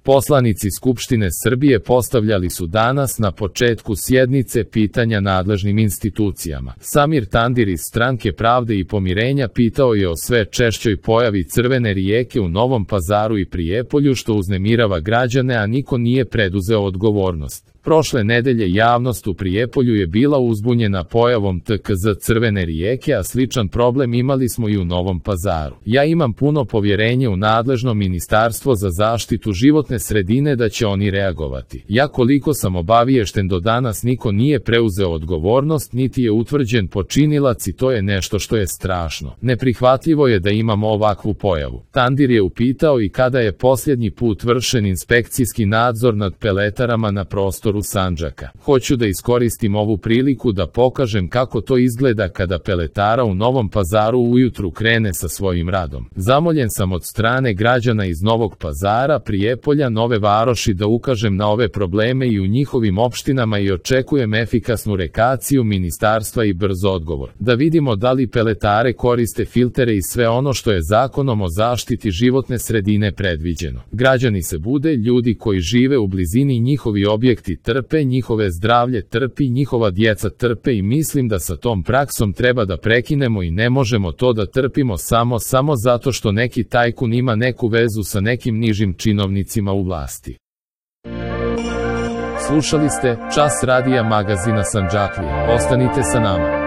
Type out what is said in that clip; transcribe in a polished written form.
Poslanici Skupštine Srbije postavljali su danas na početku sjednice pitanja nadležnim institucijama. Samir Tandir iz Stranke pravde i pomirenja pitao je o sve češćoj pojavi crvene rijeke u Novom Pazaru i Prijepolju što uznemirava građane, a niko nije preduzeo odgovornost. Prošle nedelje javnost u Prijepolju je bila uzbunjena pojavom TKZ crvene rijeke, a sličan problem imali smo i u Novom Pazaru. Ja imam puno povjerenje u nadležno Ministarstvo za zaštitu životne sredine da će oni reagovati. Ja koliko sam obaviješten do danas niko nije preuzeo odgovornost niti je utvrđen počinilac i to je nešto što je strašno. Neprihvatljivo je da imamo ovakvu pojavu. Tandir je upitao i kada je posljednji put vršen inspekcijski nadzor nad peletarama na prostoru Sandžaka. Hoću da iskoristim ovu priliku da pokažem kako to izgleda kada peletara u Novom Pazaru ujutru krene sa svojim radom. Zamoljen sam od strane građana iz Novog Pazara, Prijepolja, Nove Varoši da ukažem na ove probleme i u njihovim opštinama i očekujem efikasnu reakciju ministarstva i brz odgovor. Da vidimo da li peletare koriste filtere i sve ono što je zakonom o zaštiti životne sredine predviđeno. Građani se bude, ljudi koji žive u blizini, njihovi objekti trpe, njihove zdravlje trpi, njihova djeca trpe i mislim da sa tom praksom treba da prekinemo i ne možemo to da trpimo samo zato što neki tajkun ima neku vezu sa nekim nižim činovnicima u vlasti. Slušali ste Čas radija magazina Sandžaklija. Ostanite sa nama.